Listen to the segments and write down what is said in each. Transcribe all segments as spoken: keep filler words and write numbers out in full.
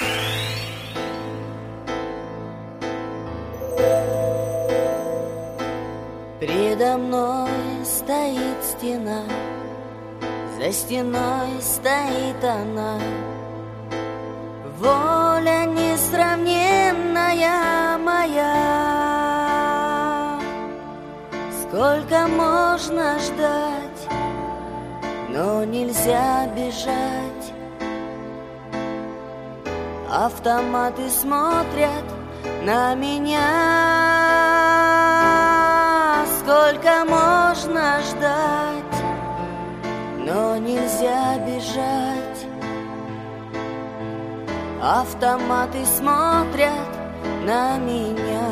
Предо мной стоит стена, за стеной стоит она. Воля несравненная моя. Сколько можно ждать, но нельзя бежать. Автоматы смотрят на меня. Сколько можно ждать, но нельзя бежать. Автоматы смотрят на меня.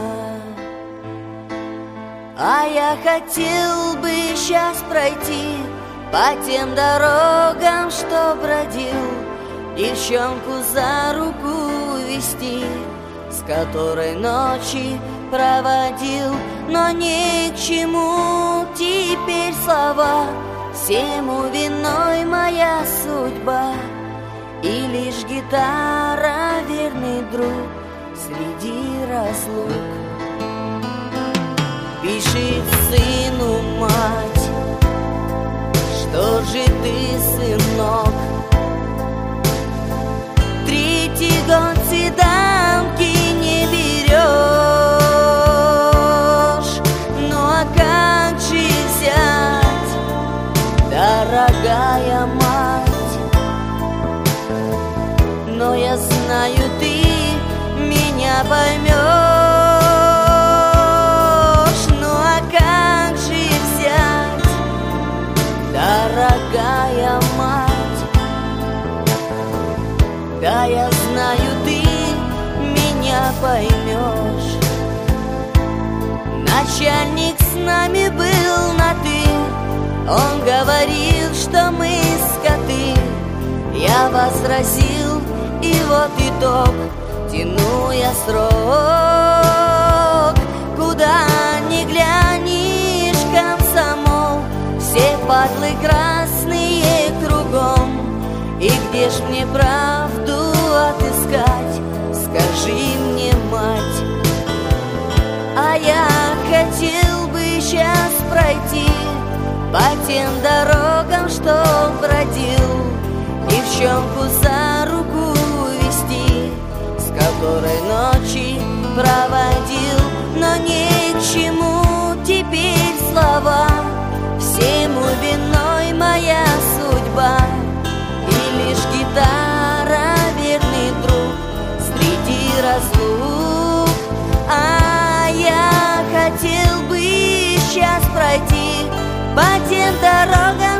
А я хотел бы сейчас пройти по тем дорогам, что бродил, девчонку за руку вести, с которой ночи проводил. Но ни к чему теперь слова, всему виной моя судьба. И лишь гитара, верный друг среди разлук. Пишет сыну мать: что же ты, сынок, третий год седанки не берешь? Ну а как же взять, дорогая мать? Но я знаю, ты меня поймешь. Ну а как же взять, дорогая мать? Да, я знаю, ты меня поймешь. Начальник с нами был на «ты», он говорил, что мы скоты. Я возразил, и вот итог, тяну я срок. Куда ни глянешь, комсомол, все падлы красные кругом. И где ж мне правду отыскать, скажи мне, мать? А я хотел бы сейчас пройти по тем дорогам, что бродил, девчонку за руку вести, с которой ночи проводил. Но ни к чему теперь слова, всему виной моя судьба. И лишь гитара, верный друг среди разлук. А я хотел бы сейчас пройти по тем дорогам,